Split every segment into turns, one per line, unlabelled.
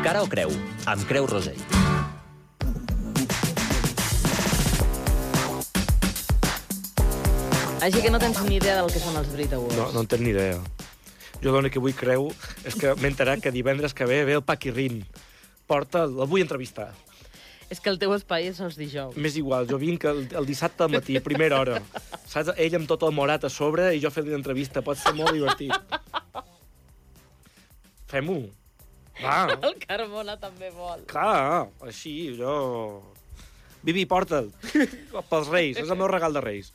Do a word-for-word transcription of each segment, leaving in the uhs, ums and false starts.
Cara o creu, amb Creu Rosell.
Així que no tens ni idea del que són els Brit Awards.
No, no en tens ni idea. Jo l'únic que vull creu és que m'he enterat que divendres que ve ve el Paquirrin. Porta, el vull entrevistar.
És que el teu espai és els dijous.
M'és igual, jo vinc el, el dissabte al matí, a primera hora. Saps? Ell amb tot el morat a sobre i jo fent l'entrevista. Pot ser molt divertit. Fem-ho. Va.
El Carmona també vol.
Clar, així, jo... Vivi, porta'l. Pels Reis, és el meu regal de Reis.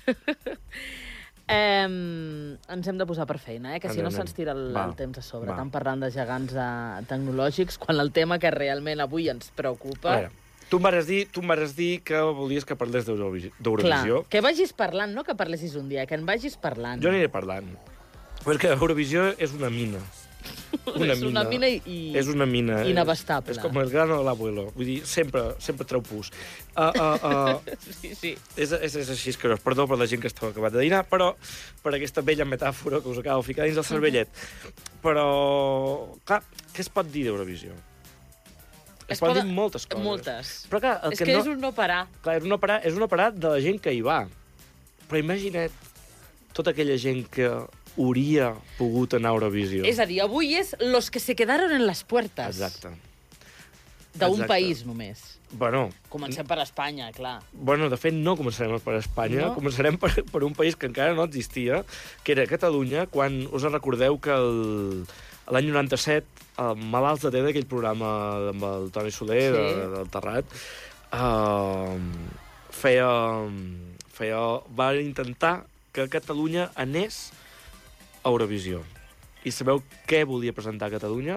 Eh, ens hem de posar per feina, eh? Que si no se'ns tira el, el temps a sobre.
Va.
Tant parlant de gegants de, tecnològics, quan el tema que realment avui ens preocupa...
A veure, tu em vas dir, tu em vas dir que volies que parlés d'Eurovisió.
Clar, que vagis parlant, no que parlessis un dia, que en vagis parlant.
Jo aniré parlant. Però és que Eurovisió és una mina. Una
és
mina.
una mina i, i...
És una mina.
Inabastable.
És, és com el grano de l'abuelo. Vull dir, sempre, sempre treu pus. Uh, uh, uh,
sí, sí.
És, és, és així escarós. Perdó per la gent que estava acabat de dinar, però per aquesta bella metàfora que us acabo de ficar dins el cervellet. Però, clar, què es pot dir d'Eurovisió? Es, es pot dir moltes coses.
Moltes.
Però, clar, el
és
que,
que
no...
és un no parar.
Clar, és un no parar, és un no parar de la gent que hi va. Però imagina't tota aquella gent que hauria pogut anar a Eurovisió.
És a dir, avui és los que se quedaron en les puertas.
Exacte.
D'un
Exacte.
país, només.
Bueno...
Comencem per Espanya, clar.
Bueno, de fet, no començarem per Espanya,
No?
començarem per, per un país que encara no existia, que era Catalunya, quan us en recordeu que el, l'any noranta-set, el Malalts de T V, aquell programa amb el Toni Soler,
Sí.
de, del Terrat, uh, feia, feia... va intentar que Catalunya anés a Eurovisió. I sabeu què volia presentar a Catalunya?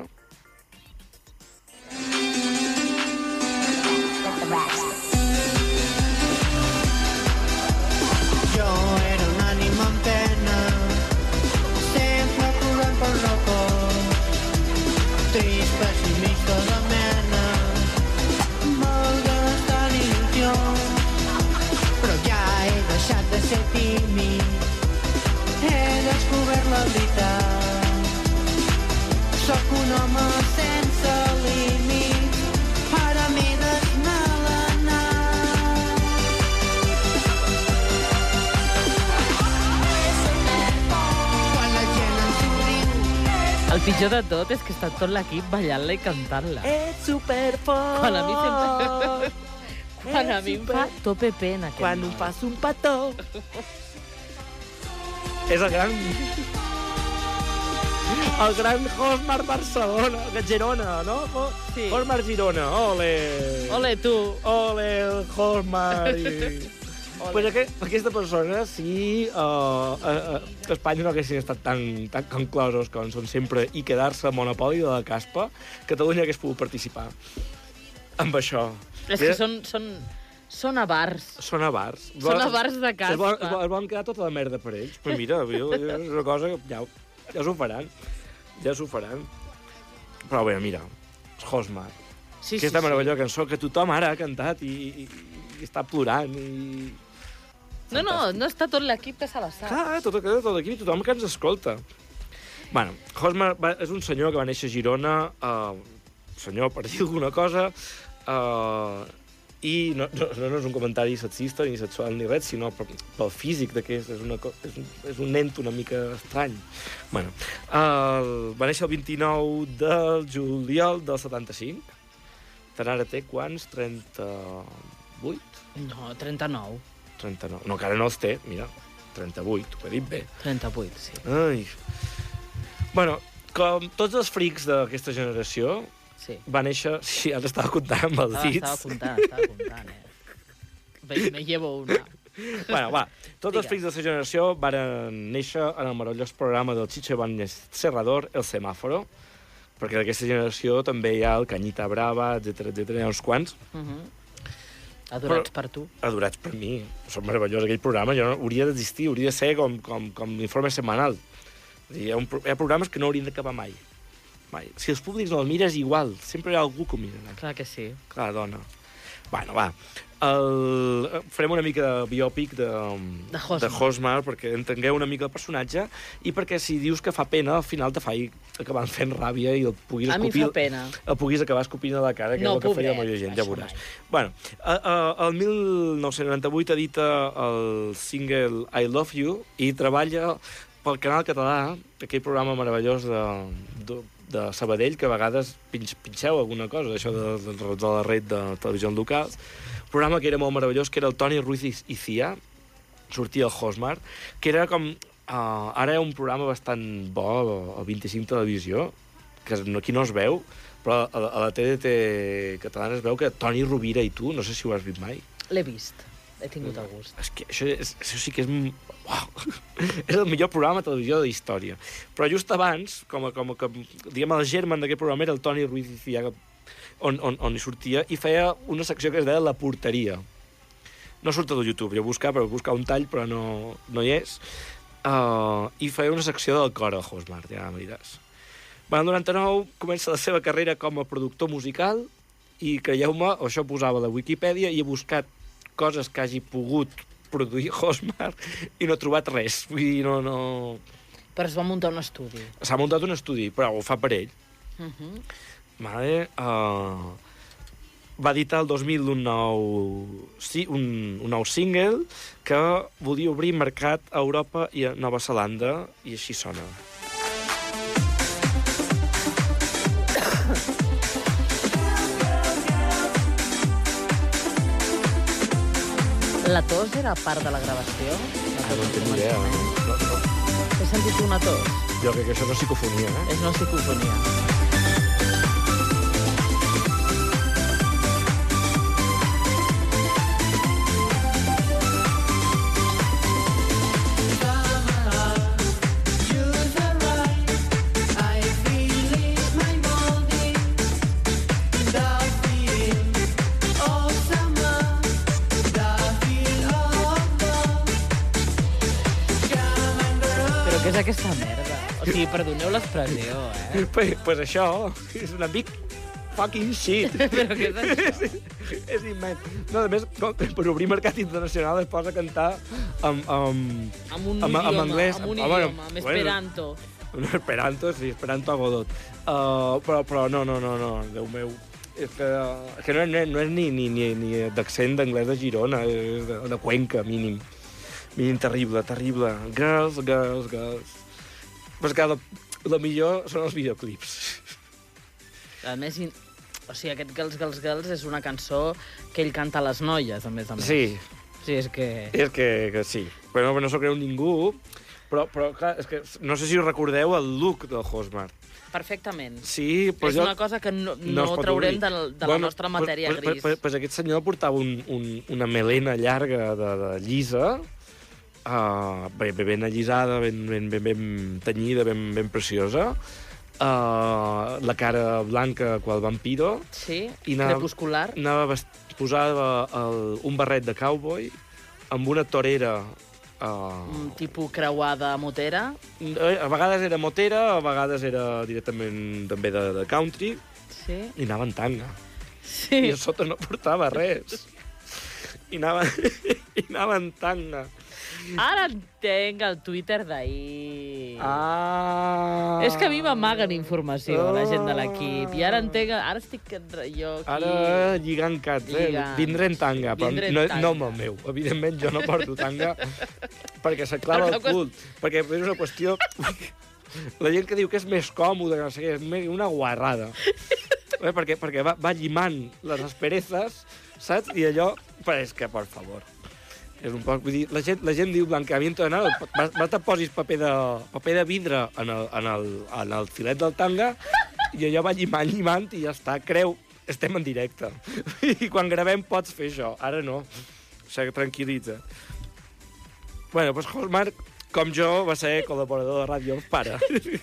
Jo era un ànima en pena, sempre corrent pel racó, trist, pessimista de mena, malgrat estar il·lusió, però ja he deixat de ser tímid, he descobert la veritat. Sóc un home sense límits, ara m'he desmelenat. Quan la gent ens ho diu,
El pitjor de tot és que està tot l'equip ballant-la i cantant-la.
Ets superfort!
Quan a mi sempre... Quan a mi em fa tope pena.
Quan em fas un petó. És el gran... El gran Hosmar Barcelona, Girona, no?
Sí.
Hosmar Girona, ole!
Ole, tu!
Ole, el Hosmar! I... Pues aquest, aquesta persona, si uh, uh, uh, Espanya no haguessin estat tan, tan conclosos com són sempre i quedar-se al monopoli de la caspa, Catalunya hagués pogut participar amb això.
És que són, són, són avars.
Són avars.
Són avars de caspa.
Es volen, es volen- es volen quedar tota la merda per ells. Però mira, és una cosa que ja, ja s'ho faran. Ja s'ho faran. Però bé, mira, Hosmar.
Sí,
Aquesta
sí, sí.
meravellosa cançó que tothom ara ha cantat i, i, i està plorant i...
No, no, no està tot l'equip que se la sap.
Clar, tot, tot, tot aquí, tothom que ens escolta. Bueno, Hosmar va, és un senyor que va néixer a Girona, uh, senyor, per dir alguna cosa, uh, i no, no, no és un comentari sexista ni sexual ni res, sinó pel, pel físic d'aquest, és, una, co- és, un, és un nen una mica estrany. Bueno, uh, va néixer el vint-i-nou de juliol del setanta-cinc. Tant ara té quants? trenta-vuit?
No, trenta-nou.
trenta-nou. No, encara no els té, mira. trenta-vuit, ho he dit bé.
trenta-vuit, sí.
Ai. Bueno, com tots els frics d'aquesta generació,
Sí.
va néixer... Sí, ara estava comptant amb els
Estava,
dits.
estava comptant, estava comptant, eh? Ve, me llevo una.
Bueno, va, tots
Digues.
els frics de la generació van néixer en el meravellós programa del Chicho Ibáñez Serrador, El Semàforo, perquè d'aquesta generació també hi ha el Canyita Brava, etcètera, etcètera, hi ha uns quants.
Uh -huh. Adorats per tu.
Adorats per mi. Són meravellós aquell programa. Jo no, hauria d'existir, hauria de ser com, com, com l'informe setmanal. És a dir, Hi ha, un, pro- hi ha programes que no haurien d'acabar mai. Mai. Si els públics no el mires, igual. Sempre hi ha algú que ho mirarà.
Clar que sí.
Clar, dona. Bueno, va. El... Farem una mica de biòpic de,
De Hosmar.
de Hosmar, perquè entengueu una mica el personatge, i perquè si dius que fa pena, al final te fa acabar fent ràbia i el puguis
A mi em
escopir...
fa pena.
El puguis acabar escopint a la cara, que
No,
és el que feia
pobret,
molta gent, ja
això
veuràs.
mai.
Bueno, a, a, el mil nou-cents noranta-vuit edita el single I Love You i treballa pel Canal Català, aquell programa meravellós de, de, de Sabadell, que a vegades pinx, pinxeu alguna cosa d'això de, de, de la red de televisions locals. Un programa que era molt meravellós, que era el Toni Ruiz i, i Cia, sortia el Hosmar, que era com... Uh, ara hi ha un programa bastant bo a vint-i-cinc Televisió, que no, aquí no es veu, però a, a la T D T catalana es veu que Toni Rovira i tu, no sé si ho has vist mai.
L'he vist. He tingut el gust.
És que això, és, això sí que és... Uau! És el millor programa de televisió de la història. Però just abans, com a, com a, com, diguem, el germen d'aquest programa era el Toni Ruiz i Cia, on, on, on hi sortia, i feia una secció que es deia La Porteria. No surt a YouTube, jo buscava per buscar un tall, però no, no hi és. Uh, I feia una secció del cor al Hosmar, ja em diràs. Va, el noranta-nou comença la seva carrera com a productor musical i, creieu-me, això posava a la Wikipedia i he buscat coses que hagi pogut produir Hosmar i no he trobat res. Vull dir, no... no...
Però es va muntar un estudi.
S'ha muntat un estudi, però ho fa per ell.
Uh -huh.
Vale, uh, va editar el dos mil un nou, sí, un, un nou single que volia obrir mercat a Europa i a Nova Zelanda, i així sona.
La tos era part de la gravació? La
Ah,
tos
no en
al
tinc idea.
començament?
No, no.
He sentit una tos.
Jo crec que això no és psicofonia, eh?
És una psicofonia. Però què és aquesta merda? O sigui, perdoneu l'expressió, eh?
Pues, pues això és una big fucking shit.
Però què és això?
És immens. No, a més, com, per obrir mercat internacional es posa a cantar amb... amb...
Amb un
Amb- amb
idioma,
anglès.
amb un
Ah, bueno,
idioma, amb
bueno.
esperanto.
Un esperanto, sí, esperanto a Godot. Uh, però, però no, no, no, no, Déu meu. És que, que no, no, no és ni, ni, ni, ni d'accent d'anglès de Girona, és de, de Cuenca, mínim. Mínim terrible, terrible. Girls, girls, girls. Però és que la, la millor són els videoclips.
A més, in- o sigui, aquest Girls, Girls, Girls és una cançó que ell canta a les noies, a més a més.
Sí,
Sí, és que...
és que, que sí. Però no, no s'ho creu ningú. Però, però clar, és que no sé si us recordeu el look del Hosmar.
Perfectament.
Sí, però
és
jo...
una cosa que no,
no
no,
es pot
traurem
obrir.
de, la- de la nostra matèria
pues,
gris.
Pues, pues, pues aquest senyor portava un, un, una melena llarga de, de llisa, uh, ben, ben allisada, ben, ben, ben, ben tenyida, ben, ben preciosa, uh, la cara blanca qual vampiro,
Sí,
I anava-
crepuscular.
anava vest... posava el, un barret de cowboy amb una torera... Uh,
Un tipus creuada motera.
a vegades era motera, a vegades era directament també de, de country,
Sí.
i anava en tanga.
Sí.
I a sota no portava res. I anava, i anava en tanga.
Ara entenc el Twitter d'ahir.
Ah!
És que a mi m'amaguen informació, la gent de l'equip. I ara entenc... Ara estic jo aquí...
Ara lligant cats, eh?
Lligant.
Vindré en tanga, però
Vindré en
no,
tanga.
no amb el meu. Evidentment, jo no porto tanga perquè s'aclava el
Perquè
cul. Perquè és una qüestió... La gent que diu que és més còmode, no sé què, és més una guarrada. Eh? Perquè, perquè va, va llimant les asperezas, saps? I allò... Però és que, per favor... És un poc, vull dir, la gent, la gent diu blancamiento de nada, vas, vas te posis paper de, paper de vidre en el, en, el, en el filet del tanga i allò va llimant, llimant i ja està. Creu, estem en directe. I quan gravem pots fer això, ara no. O sigui, tranquil·litza. Bueno, doncs Hosmar, com jo, va ser col·laborador de ràdio els pare.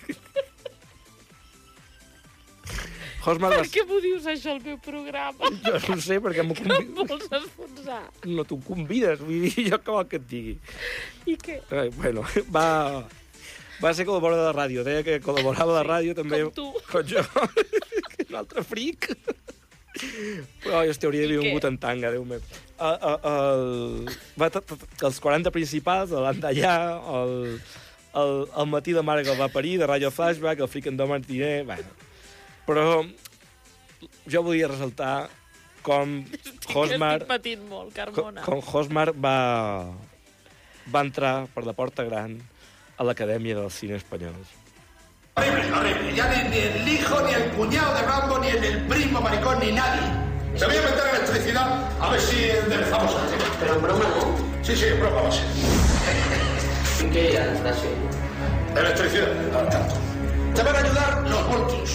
Hosmar
Per
va...
què m'ho dius això al meu programa?
Jo no sé, perquè m'ho
Que em
convides.
vols enfonsar?
No t'ho convides, vull dir, jo què vol que et digui.
I què?
Eh, bueno, va, va ser col·laborador de ràdio. Deia que col·laborava a la ràdio també.
Com tu.
Com jo. Un altre fric. Però jo hauria
I
vingut
què?
en tanga, Déu meu. El, el, el, va, t- t- els quaranta principals, l'Andallà, el, el, el matí de mare que el va parir, de Radio Flashback, el Freaking Dom Martiner... Bueno. Però jo volia ressaltar com Hosmar...
Estic patint molt,
com,
Carmona.
com Hosmar va, va entrar per la porta gran a l'Acadèmia del Cine Espanyol.
Horrible, horrible. Ya ni, ni el hijo, ni el cuñado de Rambo, ni el, el primo maricón, ni nadie. Se voy a meter electricidad a ver si enderezamos el tema.
Pero en broma no.
Sí, sí, en broma va a ser.
¿Y qué era la frase?
Electricidad, al tanto. Te van a ayudar los voltios.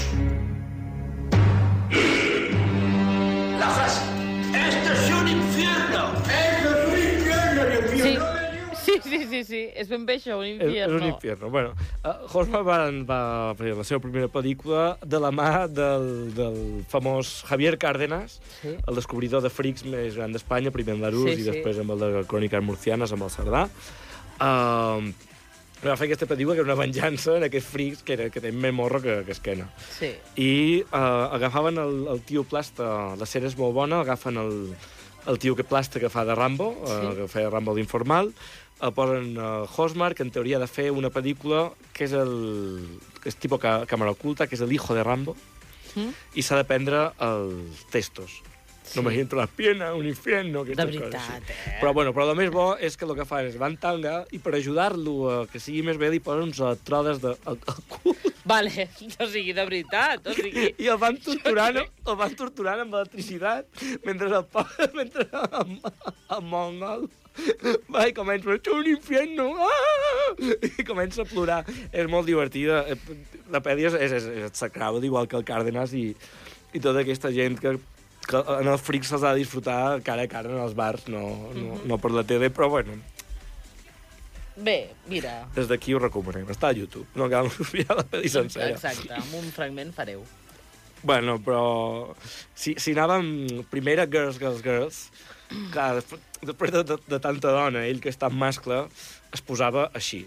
La frase. ¡Esto es un infierno! ¡Esto es un infierno! ¡El
Sí.
infierno de
Sí, sí, sí, sí. És ben bé això, un
És,
infierno.
és un infierno. Bueno, uh, Hosmar va, va fer la seva primera pel·lícula de la mà del, del famós Javier Cárdenas,
Sí.
el descobridor de frics més gran d'Espanya, primer amb l'Arús
Sí,
i
sí.
després amb el de Cròniques Murcianes, amb el Cerdà. Uh, va fer aquesta pel·lícula que era una venjança en aquests frics que, era, que tenen més morro que, que esquena.
Sí.
I uh, agafaven el, el tio plasta, la sèrie és molt bona, agafen el, el tio que plasta que fa de Rambo, sí. uh, que feia Rambo l'informal, el posen a uh, Hosmar, que en teoria ha de fer una pel·lícula que és el... que és tipus ca càmera oculta, que és el hijo de Rambo,
Mm?
i s'ha de prendre els testos. Sí. No m'imagino las piernas, un infierno...
De veritat,
coses, sí.
eh?
Però, bueno, però el més bo és que el que fan és van tanga i per ajudar-lo a que sigui més bé li posen uns electrodes de, al, al cul.
Vale, o sigui, de veritat, o sigui...
I el van torturant, el van torturant amb electricitat mentre el poble, mentre el, el mongol va i comença a un infierno, ah! I comença a plorar. És molt divertida. La pel·li és, és, és execrable, igual que el Cárdenas i, i tota aquesta gent que, que en els frics se'ls ha de disfrutar cara a cara en els bars, no, no, no per la tele, però bueno,
Bé, mira...
des d'aquí ho recomanem. Està a YouTube, no cal mirar la pel·li sencera.
Exacte, amb un fragment fareu.
Bueno, però si, si anàvem primera Girls, Girls, Girls, clar, després, després de, de, de tanta dona, ell que és tan mascle, es posava així.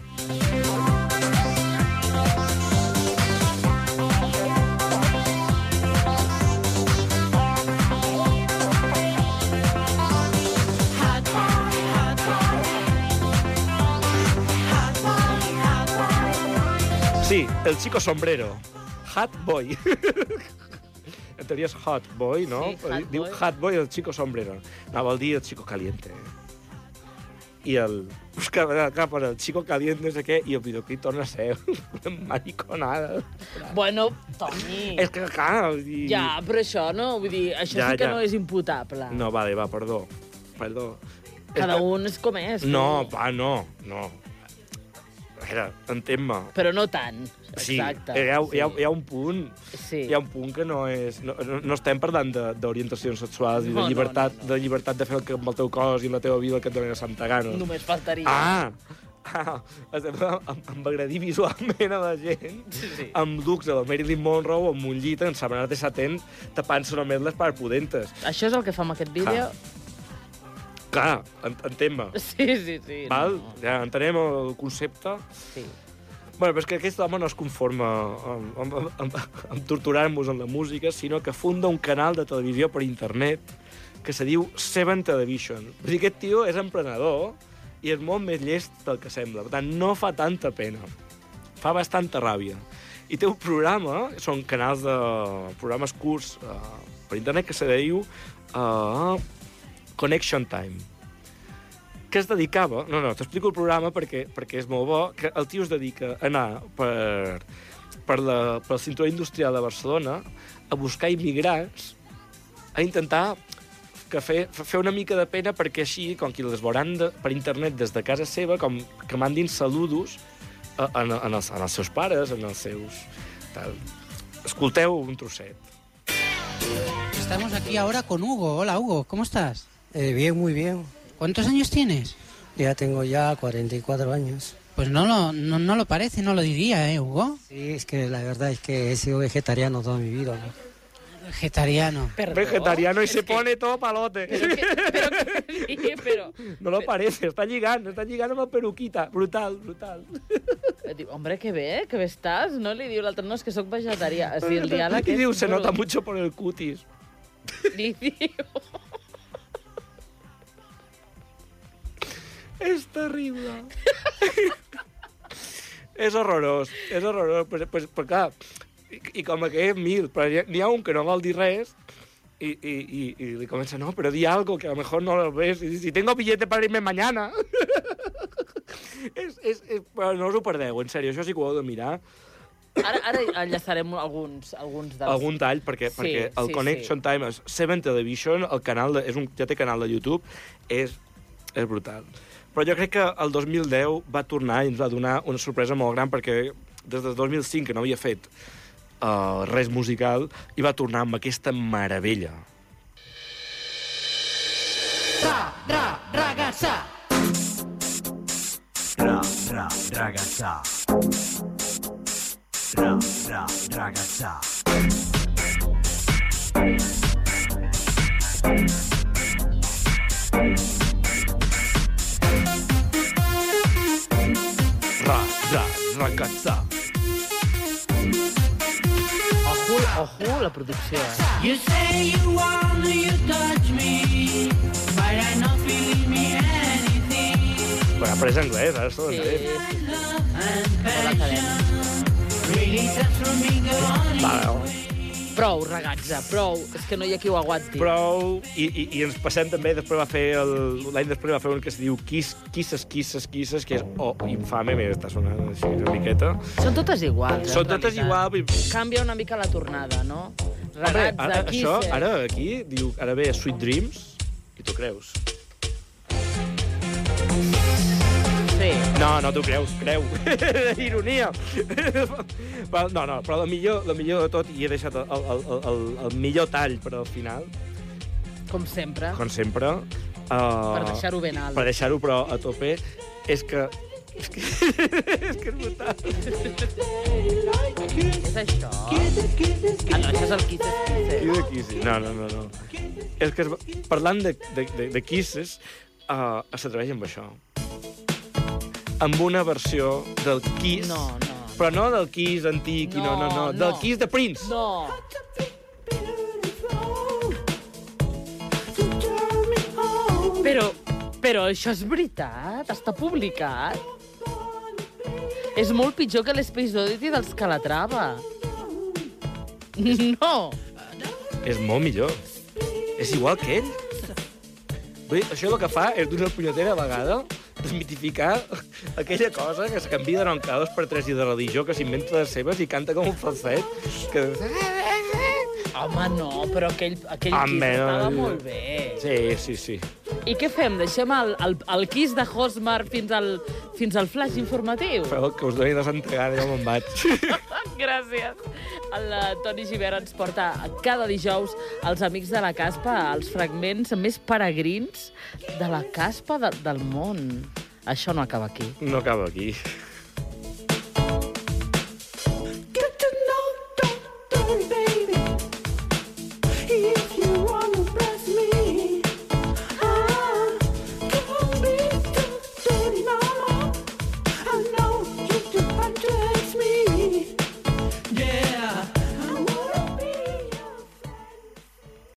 Sí, el chico sombrero. Hot boy. En teoria és hot boy, no?
Sí, hot
Diu
boy.
hot boy el chico sombrero. No, vol dir el chico caliente. I el... Buscava cap al chico caliente, no sé què, i el videoclip torna a ser una mariconada.
Bueno, Toni...
És que, clar... I...
Ja, però això no, vull dir, això
Ja,
sí que
ja.
no és imputable.
No, vale, va, perdó. Perdó.
Cada
És que-
un és com és.
No,
tu.
va, no, no. A veure, entén-me.
Però no tant.
Sí,
Exacte.
hi ha, hi, ha,
sí.
hi ha un punt...
Sí.
Hi ha un punt que no és... No, no, no estem parlant de- d'orientacions sexuals i de
No, no,
llibertat,
no, no.
de llibertat de fer el que amb el teu cos i la teva vida el que et doni la santa gana.
Només faltaria.
Ah! Ah, estem amb, amb agredir visualment a la gent,
Sí, sí.
amb looks de la Marilyn Monroe, amb un llit, en sabanat de satent, tapant-se només les parts pudentes.
Això és el que fa amb aquest vídeo?
Clar, en, entén-me.
Sí, sí, sí.
Val?
No.
Ja entenem el concepte.
Sí.
Bueno, però és que aquest home no es conforma amb, amb, amb, amb torturar-nos en la música, sinó que funda un canal de televisió per internet que se diu Seven Television. Vull dir, aquest tio és emprenedor i és molt més llest del que sembla. Per tant, no fa tanta pena. Fa bastanta ràbia. I té un programa, són canals de programes curts uh, per internet, que se diu uh, Connection Time, que es dedicava... No, no, t'explico el programa perquè, perquè és molt bo, que el tio es dedica a anar per, per, la, per el cinturó industrial de Barcelona a buscar immigrants, a intentar que fer, fer una mica de pena perquè així, com que les veuran de, per internet des de casa seva, com que mandin saludos a, a, en, els, en els seus pares, en els seus... Tal. Escolteu un trosset.
Estamos aquí ahora con Hugo. Hola, Hugo, ¿cómo estás?
Eh, bien, muy bien.
¿Cuántos años tienes?
Ya tengo ya cuarenta y cuatro años.
Pues no lo, no, no lo parece, no lo diría, ¿eh, Hugo?
Sí, es que la verdad es que he sido vegetariano toda mi vida, ¿no?
Vegetariano.
Perdó?
Vegetariano y
Es
se
que-
pone todo palote.
Però que, però que, sí, però...
No lo parece, està lligant, està lligant amb el peruquita. Brutal, brutal.
Diu, hombre, que bé, que bé estàs, no? Li diu l'altre, no, és que sóc vegetarià. O sigui, el diàleg
I
és...
diu, se
duro.
nota mucho por el cutis.
Li diu...
És terrible. És horrorós, és horrorós. Però, però, però clar, i, i com que és mil, però n'hi ha un que no vol dir res i, i, i, i li comença, no, però di algo que a lo mejor no lo ves. I si tengo billete para irme mañana. és, és, és, però no us ho perdeu, en sèrio, això sí que ho heu de mirar.
Ara, ara enllaçarem alguns, alguns dels...
Algun tall, perquè,
Sí,
perquè el
sí,
Connection
sí.
Time és Seven Television, el canal de, és un, ja té canal de YouTube, és, és brutal. Però jo crec que el dos mil deu va tornar i ens va donar una sorpresa molt gran, perquè des del dos mil cinc, que no havia fet uh, res musical, i va tornar amb aquesta meravella.
Ra, ra, ragazza.
Ra, ra, ragazza. Ra, ra, ragazza.
Ra, ra, ragazza.
Ojo, ojo, la producció, eh?
You say you want you touch me, but I not believe me anything.
Bueno, après anglès, ara s'ho
Sí,
sí.
sí, sí.
And
passion
really transforming the only
Vale.
Prou, ragazza, prou. És que no hi ha qui ho aguanti.
Prou, i, i, i ens passem també, després va fer, el- l'any després va fer un que es diu Kiss, Kisses, Kisses, Kisses, que és oh, infame, mira, està sonant així una miqueta.
Són totes iguals, eh,
Són
en
totes
realitat.
igual.
Canvia una mica la tornada, no?
Hombre,
Ragazza,
ara,
qui
això,
sé?
ara aquí, diu, ara ve Sweet Dreams, i tu creus?
Sí.
No, no t'ho creus, creu. Ironia. Però, no, no, però el millor, el millor de tot, i he deixat el, el, el, el, el millor tall per al final,
Com sempre.
com sempre. Uh,
Per deixar-ho ben alt.
Per deixar-ho, però, a tope, és que... És que és, que és brutal.
Què és això? Ah, no, això és el Kisses Kisses.
I de Kisses. No, no, no, no. És que es, va- parlant de, de, de, de Kisses, uh, s'atreveix amb això. Amb una versió del Kiss,
No, no.
però no del Kiss antic, i no, no, no,
No,
del
no.
Kiss de Prince.
No. Però, però això és veritat? Està publicat? És molt pitjor que l'Space Oddity dels Calatrava. No.
És molt millor. És igual que ell. Vull dir, això el que fa és d'una punyetera vegada desmitificar aquella cosa que es canvia de nom cada dos per tres i de religió, que s'inventa les seves i canta com un falset. Que...
Home, no, però aquell, aquell
Home,
Kiss
no.
estava molt bé.
Sí, sí, sí.
I què fem? Deixem el, el, el Kiss de Hosmar fins al, fins al flash informatiu?
Feu el que us doni la santa gana, jo me'n vaig.
Gràcies. El eh, Toni Gibert ens porta cada dijous als Amics de la Caspa els fragments més peregrins de la caspa de, del món. Això no acaba aquí.
No acaba aquí.